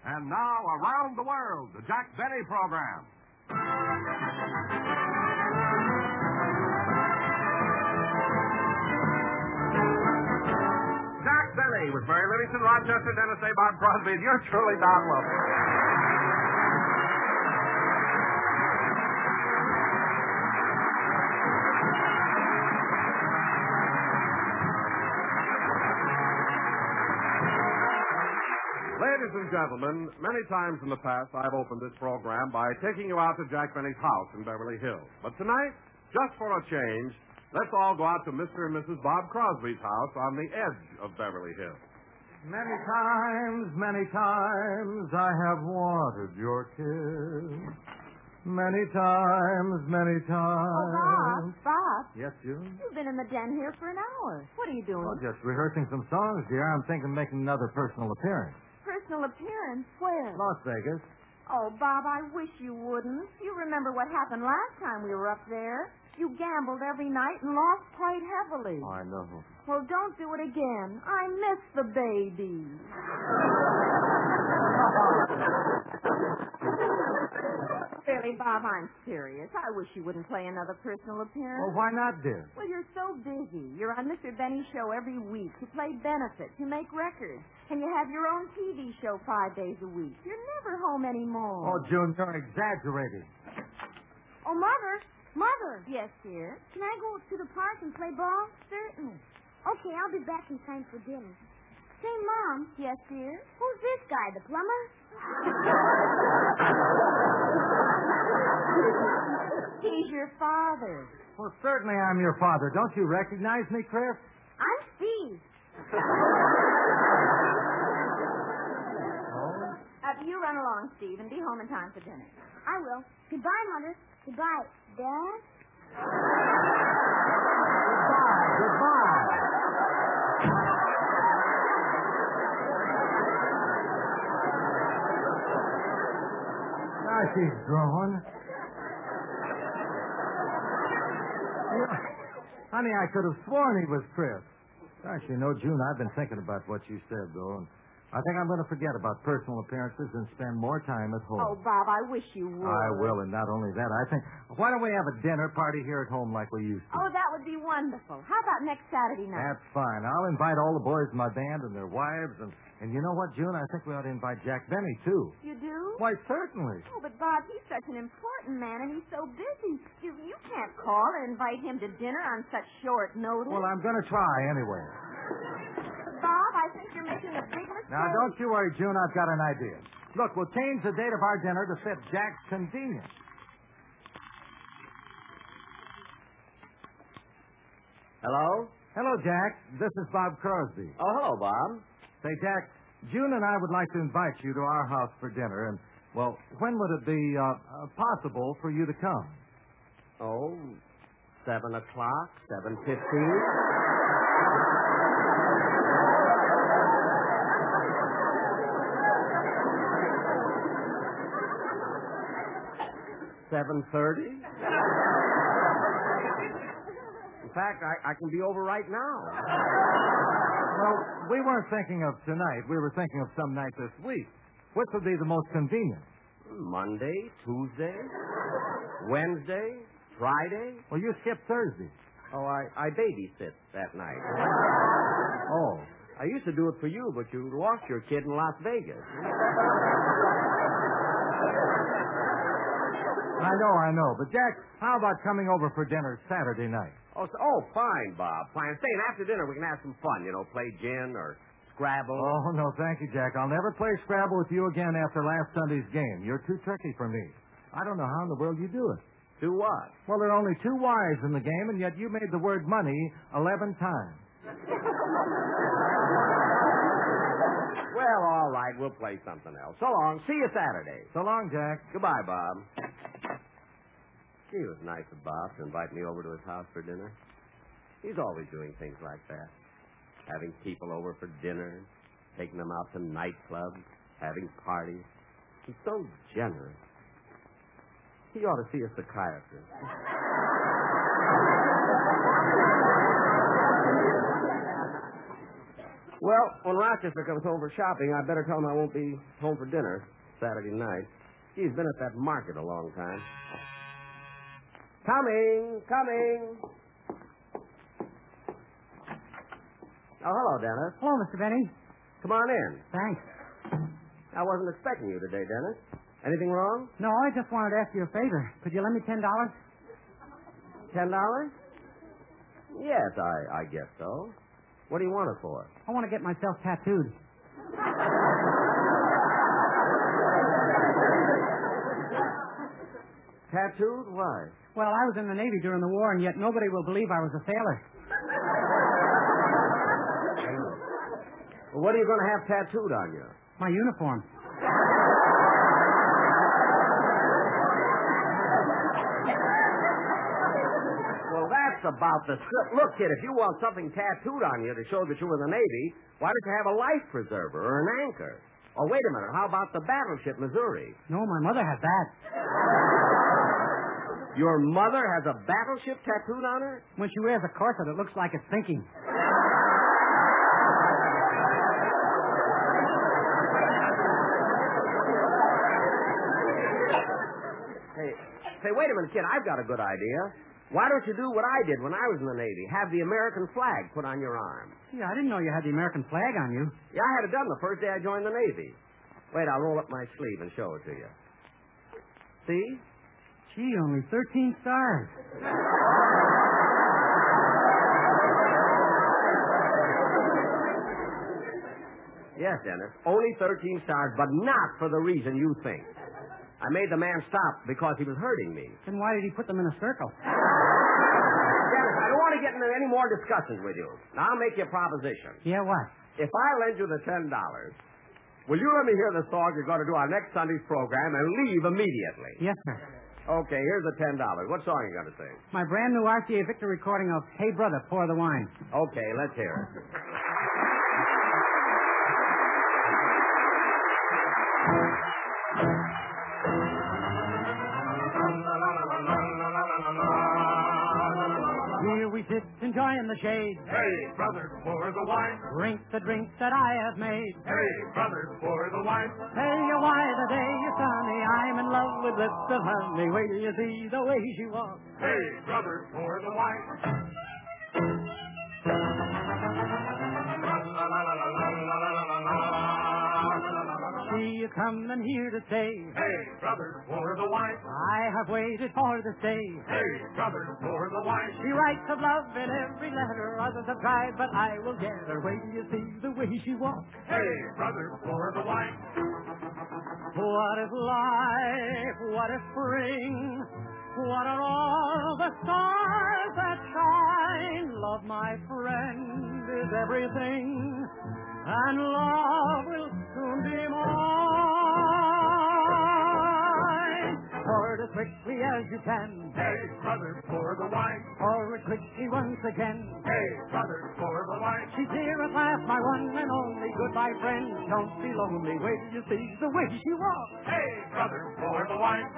And now, Around the World, the Jack Benny program. Jack Benny with Mary Livingston, Rochester, Dennis A. Bob Crosby, and you're truly Don Wilson. Ladies and gentlemen, many times in the past I've opened this program by taking you out to Jack Benny's house in Beverly Hills. But tonight, just for a change, let's all go out to Mr. and Mrs. Bob Crosby's house on the edge of Beverly Hills. Many times I have wanted your kiss. Many times. Oh, Bob. Yes, June? You've been in the den here for an hour. What are you doing? Well, just rehearsing some songs, dear. I'm thinking of making another personal appearance. Personal appearance? Where? Las Vegas. Oh, Bob, I wish you wouldn't. You remember what happened last time we were up there. You gambled every night and lost quite heavily. I know. Well, don't do it again. I miss the baby. Really, Bob, I'm serious. I wish you wouldn't play another personal appearance. Well, why not, dear? Well, you're so busy. You're on Mr. Benny's show every week. You play benefits. You make records. And you have your own TV show 5 days a week. You're never home anymore. Oh, June, you're exaggerating. Oh, Mother. Yes, dear? Can I go to the park and play ball? Certainly. Okay, I'll be back in time for dinner. Say, Mom. Yes, dear? Who's this guy, the plumber? He's your father. Well, certainly I'm your father. Don't you recognize me, Chris? I'm Steve. You run along, Steve, and be home in time for dinner. I will. Goodbye, Mother. Goodbye, Dad. Goodbye. Now she's growing. Honey, I could have sworn he was Chris. Gosh, you know, June, I've been thinking about what you said, though, and I think I'm going to forget about personal appearances and spend more time at home. Oh, Bob, I wish you would. I will, and not only that, I think, why don't we have a dinner party here at home like we used to? Oh, that would be wonderful. How about next Saturday night? That's fine. I'll invite all the boys in my band and their wives, and you know what, June? I think we ought to invite Jack Benny, too. You do? Why, certainly. Oh, but Bob, he's such an important man, and he's so busy. You can't call and invite him to dinner on such short notice. Well, I'm going to try anyway. Bob, I think you're making a big mistake. Now, don't you worry, June. I've got an idea. Look, we'll change the date of our dinner to fit Jack's convenience. Hello? Hello, Jack. This is Bob Crosby. Oh, hello, Bob. Say, Jack, June and I would like to invite you to our house for dinner, and, well, when would it be possible for you to come? Oh, 7 o'clock, 7:15. $7:30. In fact, I can be over right now. Well, we weren't thinking of tonight. We were thinking of some night this week. Which would be the most convenient? Monday, Tuesday, Wednesday, Friday. Well, you skipped Thursday. Oh, I babysit that night. Oh. I used to do it for you, but you lost your kid in Las Vegas. I know. But, Jack, how about coming over for dinner Saturday night? Oh, fine, Bob. Fine. Saying after dinner we can have some fun, play gin or Scrabble. Oh, no, thank you, Jack. I'll never play Scrabble with you again after last Sunday's game. You're too tricky for me. I don't know how in the world you do it. Do what? Well, there are only 2 Y's in the game, and yet you made the word money 11 times. Well, all right. We'll play something else. So long. See you Saturday. So long, Jack. Goodbye, Bob. Gee, it was nice of Bob to invite me over to his house for dinner. He's always doing things like that. Having people over for dinner, taking them out to nightclubs, having parties. He's so generous. He ought to see a psychiatrist. Well, when Rochester comes home for shopping, I better tell him I won't be home for dinner Saturday night. He's been at that market a long time. Coming. Oh, hello, Dennis. Hello, Mr. Benny. Come on in. Thanks. I wasn't expecting you today, Dennis. Anything wrong? No, I just wanted to ask you a favor. Could you lend me $10? $10? Yes, I guess so. What do you want it for? I want to get myself tattooed. Tattooed? Why? Well, I was in the Navy during the war, and yet nobody will believe I was a sailor. Well, what are you going to have tattooed on you? My uniform. Well, that's about the... Look, kid, if you want something tattooed on you to show that you were in the Navy, why don't you have a life preserver or an anchor? Or wait a minute, how about the battleship Missouri? No, my mother has that. Your mother has a battleship tattooed on her? When she wears a corset, it looks like it's sinking. Hey, wait a minute, kid. I've got a good idea. Why don't you do what I did when I was in the Navy? Have the American flag put on your arm. Yeah, I didn't know you had the American flag on you. Yeah, I had it done the first day I joined the Navy. Wait, I'll roll up my sleeve and show it to you. See? Gee, only 13 stars. Yes, Dennis. Only 13 stars, but not for the reason you think. I made the man stop because he was hurting me. Then why did he put them in a circle? Dennis, I don't want to get into any more discussions with you. Now, I'll make you a proposition. Yeah, what? If I lend you the $10, will you let me hear the song you're going to do on next Sunday's program and leave immediately? Yes, sir. Okay, here's the $10. What song are you going to sing? My brand new RCA Victor recording of Hey Brother, Pour the Wine. Okay, let's hear it. Here we sit enjoying the shade. Hey, brothers, pour the wine. Drink the drink that I have made. Hey, brothers, pour the wine. Tell you why the day is sunny. I'm in love with lips of honey. Wait till you see the way she walks. Hey, brothers, pour the wine. She is coming here to stay. Hey, brothers, pour the wine. I have waited for this day. Hey, brothers, pour the wine. She writes of love in every letter. Others have tried, but I will get her. Wait till you see the way she walks. Hey, brothers, pour the wine. What is life? What is spring? What are all the stars that shine? Love, my friend, is everything, and love will soon be mine. Pour it as quickly as you can. Hey, brothers, pour the wine. Pour it quickly once again. Hey, brothers, pour the wine. She's here at last, my one and only. Goodbye, friend, don't be lonely. Wait till you see the way she walks. Hey, brothers, pour the wine.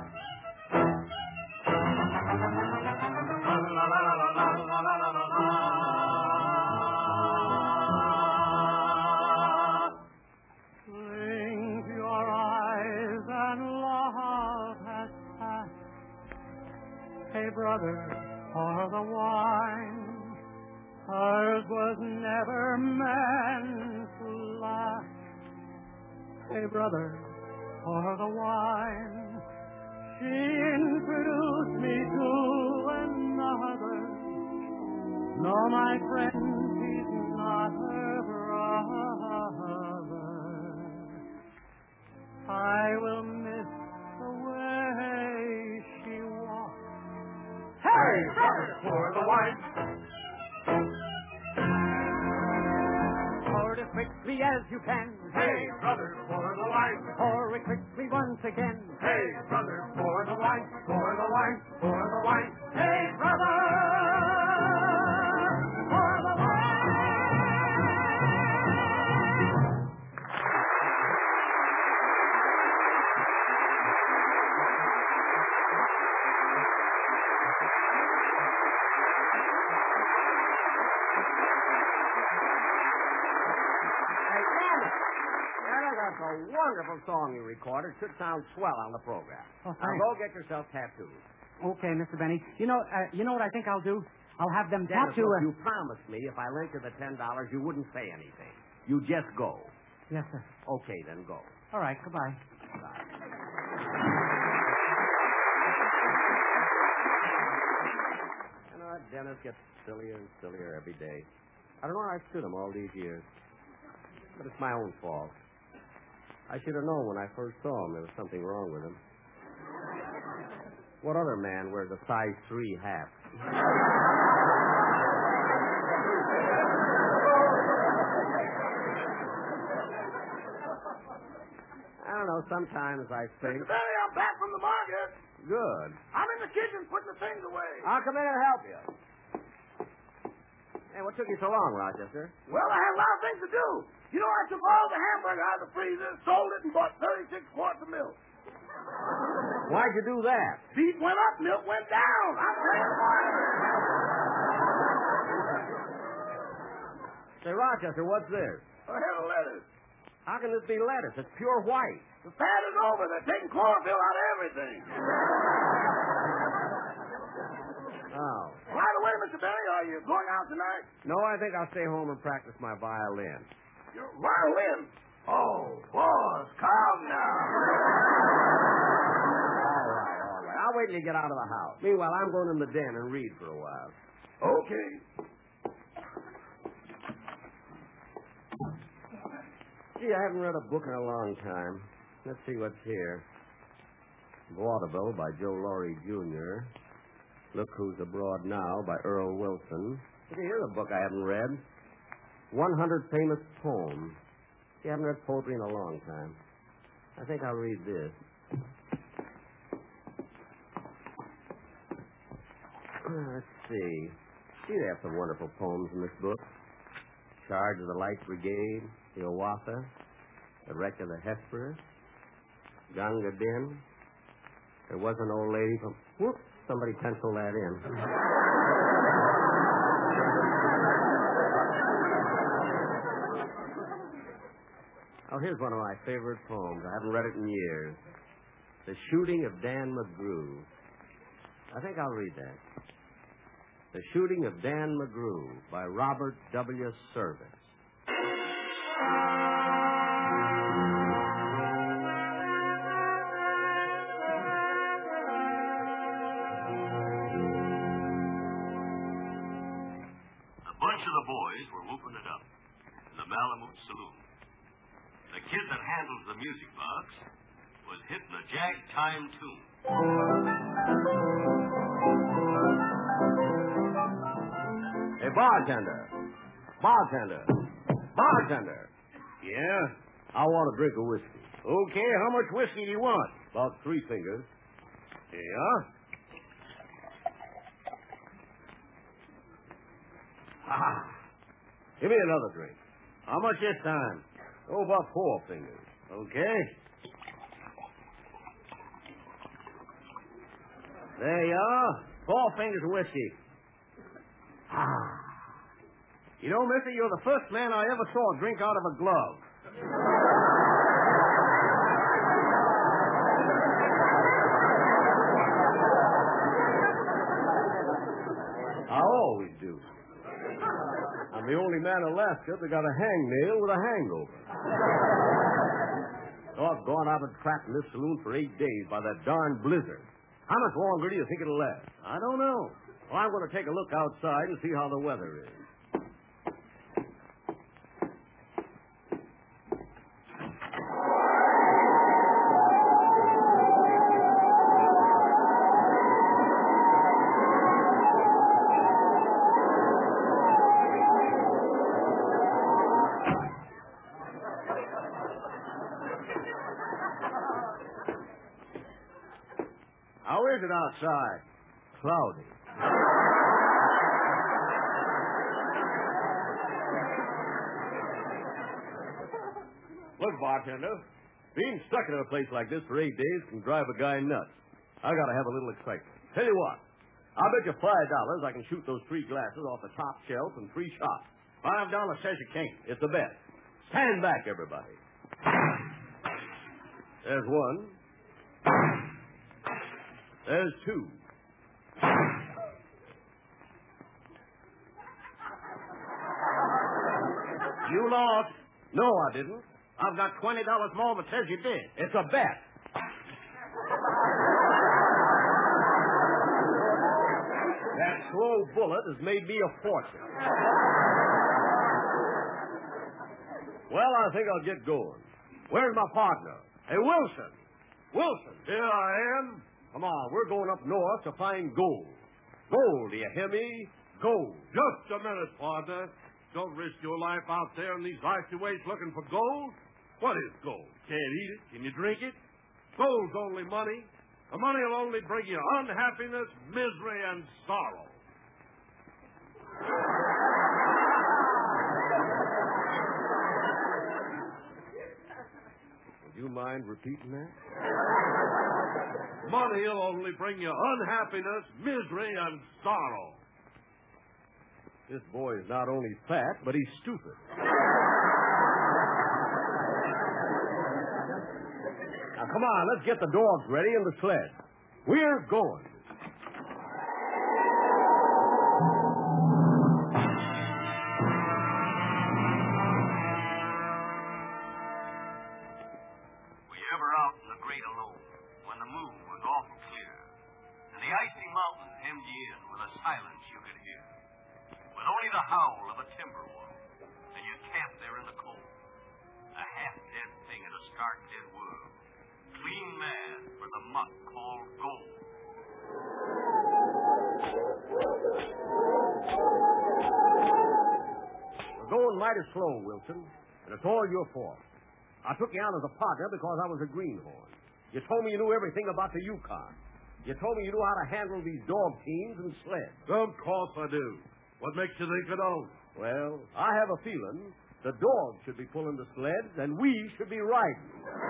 Blink your eyes and love has passed. Hey, brother, pour the wine. Hers was never meant to last. Hey, brother, pour the wine. She introduced me to another. No, my friend, he's not her brother. I will miss the way she walks. Hey, brothers, pour the wine. Pour it as quickly as you can. Hey, brothers, pour the wine. Pour it quickly once again. Hey, brothers, pour the wine. Pour the wine. Pour the wine. Hey, brother! That's a wonderful song you recorded. Should sound swell on the program. Oh, Now thanks. go get yourself tattooed. Okay, Mr. Benny. You know what I think I'll do? I'll have them Dennis, tattoo look, us. you promised me if I lent you the $10, you wouldn't say anything. You just go. Yes, sir. Okay, then go. All right, goodbye. You know, Dennis gets sillier and sillier every day. I don't know how I stood him all these years. But it's my own fault. I should have known when I first saw him there was something wrong with him. What other man wears a size 3 hat? I don't know, sometimes I think... Mr. Benny, I'm back from the market. Good. I'm in the kitchen putting the things away. I'll come in and help you. Hey, what took you so long, Rochester? Well, I had a lot of things to do. You know, I took all the hamburger out of the freezer, sold it, and bought 36 quarts of milk. Why'd you do that? Beef went up, milk went down. I'm paying for it. Say, Rochester, what's this? A head of lettuce. How can this be lettuce? It's pure white. The fat is over. They're taking chlorophyll out of everything. Oh. By the way, Mr. Benny, are you going out tonight? No, I think I'll stay home and practice my violin. Your violin? Oh, boss, calm down. All right. I'll wait till you get out of the house. Meanwhile, I'm going in the den and read for a while. Okay. Gee, I haven't read a book in a long time. Let's see what's here. Vaudeville by Joe Laurie, Jr. Look Who's Abroad Now by Earl Wilson. See, here's a book I haven't read. 100 Famous Poems. See, I haven't read poetry in a long time. I think I'll read this. Let's see. Gee, they have some wonderful poems in this book. Charge of the Light Brigade, the Owasso, the Wreck of the Hesperus, Gunga Din. There was an old lady from... Whoops, somebody pencil that in. Oh, here's one of my favorite poems. I haven't read it in years. The Shooting of Dan McGrew. I think I'll read that. The Shooting of Dan McGrew by Robert W. Service. A bunch of the boys were whooping it up in the Malamute Saloon. The kid that handles the music box was hitting a jag-time tune. Hey, bartender. Bartender. Yeah? I want a drink of whiskey. Okay, how much whiskey do you want? About 3 fingers. Yeah? Give me another drink. How much this time? Oh, about 4 fingers. Okay. There you are. 4 fingers of whiskey. You know, mister, you're the first man I ever saw drink out of a glove. I always do. I'm the only man in Alaska that got a hangnail with a hangover. Doggone, I've been trapped in this saloon for 8 days by that darn blizzard. How much longer do you think it'll last? I don't know. Well, I'm going to take a look outside and see how the weather is. How is it outside? Cloudy. Look, bartender, being stuck in a place like this for 8 days can drive a guy nuts. I gotta have a little excitement. Tell you what, I'll bet you $5 I can shoot those 3 glasses off the top shelf in 3 shots. $5 says you can't. It's a bet. Stand back, everybody. There's one. There's two. You lost. No, I didn't. I've got $20 more that says you did. It's a bet. That slow bullet has made me a fortune. Well, I think I'll get going. Where's my partner? Hey, Wilson. Wilson. Here I am. Come on, we're going up north to find gold. Gold, do you hear me? Gold. Just a minute, partner. Don't risk your life out there in these icy wastes looking for gold. What is gold? Can't eat it. Can you drink it? Gold's only money. The money will only bring you unhappiness, misery, and sorrow. Would you mind repeating that? Money will only bring you unhappiness, misery, and sorrow. This boy is not only fat, but he's stupid. Now, come on, let's get the dogs ready and the sled. We're going. Were you ever out in the great alone when the moon was awful clear and the icy mountains hemmed you in with a silence you could hear? With only the howl of a timber wolf, and you camped there in the cold, a half-dead thing in a stark-dead world, clean mad for the muck called gold. We're going mighty slow, Wilson, and it's all your fault. I took you on as a partner because I was a greenhorn. You told me you knew everything about the Yukon. You told me you knew how to handle these dog teams and sleds. Of course I do. What makes you think I don't? Well, I have a feeling the dogs should be pulling the sleds and we should be riding.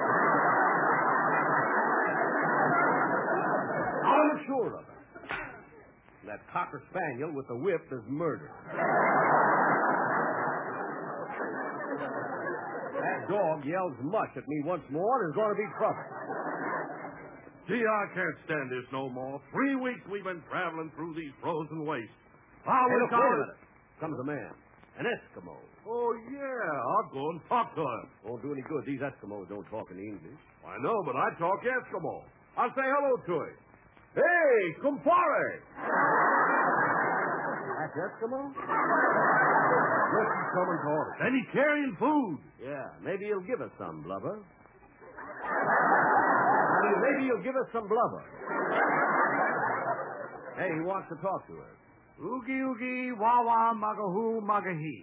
I'm sure of it. That cocker spaniel with the whip is murder. That dog yells much at me once more and there's going to be trouble. Gee, I can't stand this no more. 3 weeks we've been traveling through these frozen wastes. I Hey, wish look, I wait a was... minute. Comes a man. An Eskimo. Oh, yeah. I'll go and talk to him. Won't do any good. These Eskimos don't talk any English. I know, but I talk Eskimo. I'll say hello to him. Hey, compare. That's Eskimo? Look, he's coming toward us. And he's carrying food. Yeah, maybe he'll give us some blubber. Maybe he'll give us some blubber. Hey, he wants to talk to us. Oogie, oogie, wah, wah, magahoo, magahi.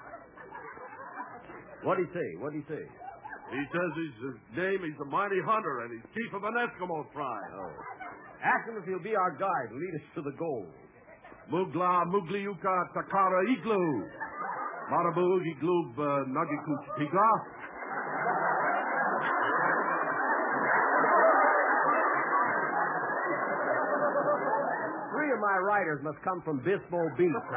What'd he say? What'd he say? He says his name, he's a mighty hunter, and he's chief of an Eskimo tribe. Oh. Ask him if he'll be our guide and lead us to the goal. Mugla, Mugliuka, Takara, Igloo. Marabu, Igloob, Nagikuch, Tiga. Three of my riders must come from Bispo Beach.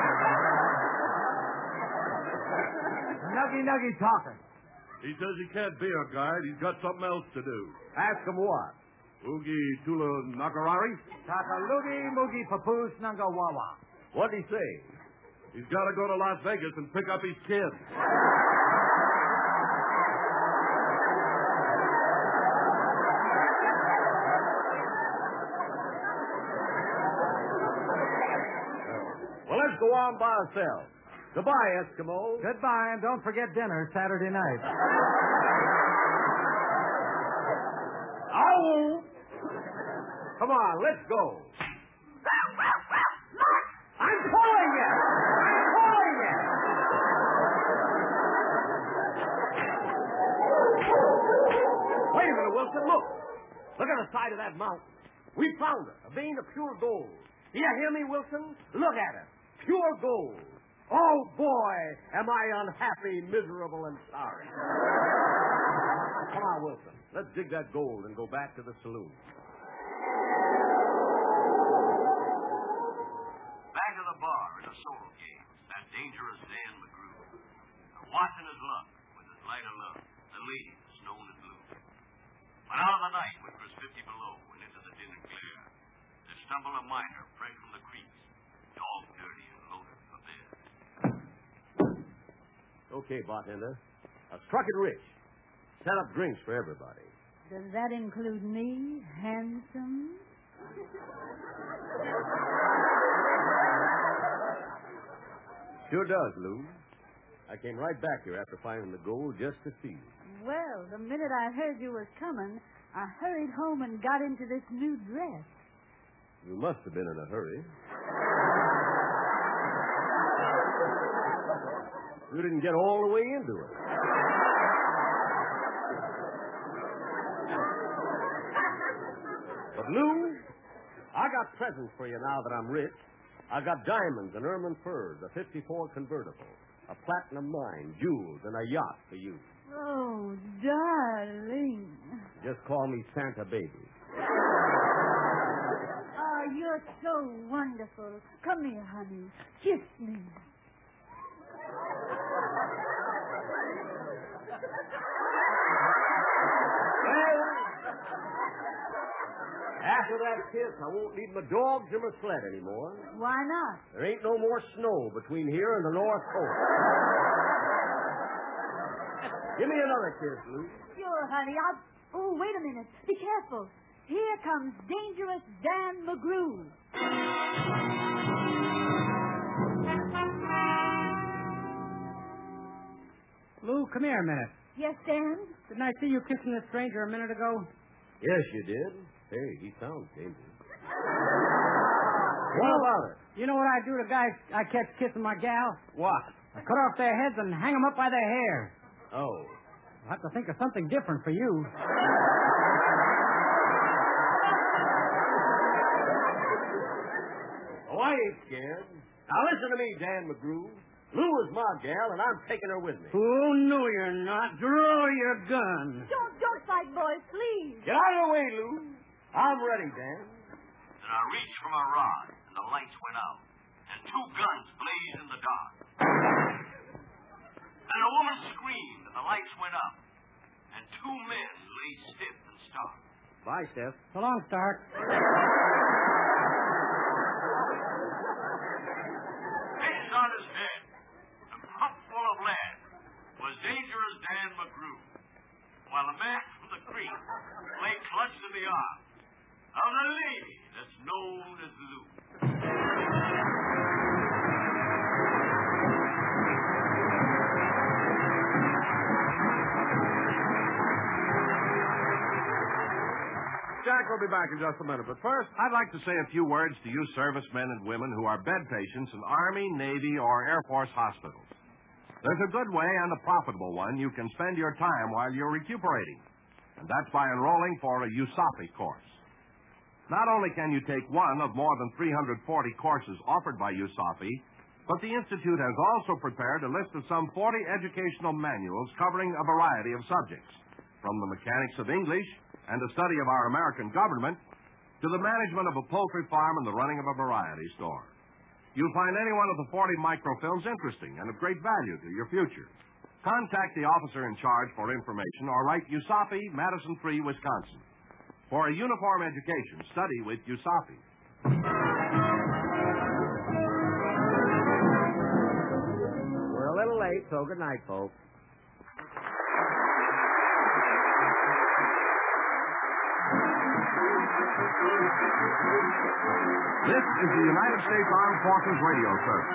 Nuggy, nuggy talking. He says he can't be our guide. He's got something else to do. Ask him what? Ugi Tula Nagarari? Takalugi, mugi, papoose, nunga, wawa. What'd he say? He's got to go to Las Vegas and pick up his kids. Well, let's go on by ourselves. Goodbye, Eskimo. Goodbye, and don't forget dinner Saturday night. Ow! Come on, let's go. I'm pulling it! I'm pulling it! Wait a minute, Wilson, look. Look at the side of that mountain. We found it, a vein of pure gold. Do you hear me, Wilson? Look at it. Pure gold. Oh, boy, am I unhappy, miserable, and sorry. Come on, Wilson. Let's dig that gold and go back to the saloon. Back to the bar in the solo games, that dangerous Dan McGrew. Watching his luck with his light of love, the ladies known as Blue. When out of the night, which was 50 below, and into the din and glare, there stumbled a miner fresh from the creeks, dog dirty and loaded for bed. Okay, bartender. I struck it rich. Set up drinks for everybody. Does that include me, handsome? Sure does, Lou. I came right back here after finding the gold just to see you. Well, the minute I heard you was coming, I hurried home and got into this new dress. You must have been in a hurry. You didn't get all the way into it. But, Lou, I got presents for you now that I'm rich. I got diamonds and ermine furs, a 54 convertible, a platinum mine, jewels, and a yacht for you. Oh, darling. Just call me Santa Baby. Oh, you're so wonderful. Come here, honey. Kiss me. After that kiss, I won't need my dogs or my sled anymore. Why not? There ain't no more snow between here and the North Pole. Give me another kiss, Lou. Sure, honey. Oh, wait a minute. Be careful. Here comes Dangerous Dan McGrew. Lou, come here a minute. Yes, Dan? Didn't I see you kissing this stranger a minute ago? Yes, you did. Hey, he sounds dangerous. What about it? You know what I do to guys I catch kissing my gal? What? I cut off their heads and hang them up by their hair. Oh. I'll have to think of something different for you. Oh, I ain't scared. Now listen to me, Dan McGrew. Lou is my gal, and I'm taking her with me. Oh, no, you're not. Draw your gun. Don't fight, boys, please. Get out of the way, Lou. I'm ready, Dan. Then I reached for my rod, and the lights went out, and two guns blazed in the dark. Then a woman screamed, and the lights went up, and two men lay stiff and stark. Bye, Steph. So long, Stark. Fixed on his head, and pumped full of lead, was Dangerous Dan McGrew, while a man from the creek lay clutched in the arms of the lady that's known as Lou. Jack will be back in just a minute, but first, I'd like to say a few words to you servicemen and women who are bed patients in Army, Navy, or Air Force hospitals. There's a good way and a profitable one you can spend your time while you're recuperating, and that's by enrolling for a USAPI course. Not only can you take one of more than 340 courses offered by USAPI, but the Institute has also prepared a list of some 40 educational manuals covering a variety of subjects, from the mechanics of English and the study of our American government to the management of a poultry farm and the running of a variety store. You'll find any one of the 40 microfilms interesting and of great value to your future. Contact the officer in charge for information or write USAPI, Madison 3, Wisconsin. For a uniform education, study with USAPI. We're a little late, so good night, folks. This is the United States Armed Forces Radio Service.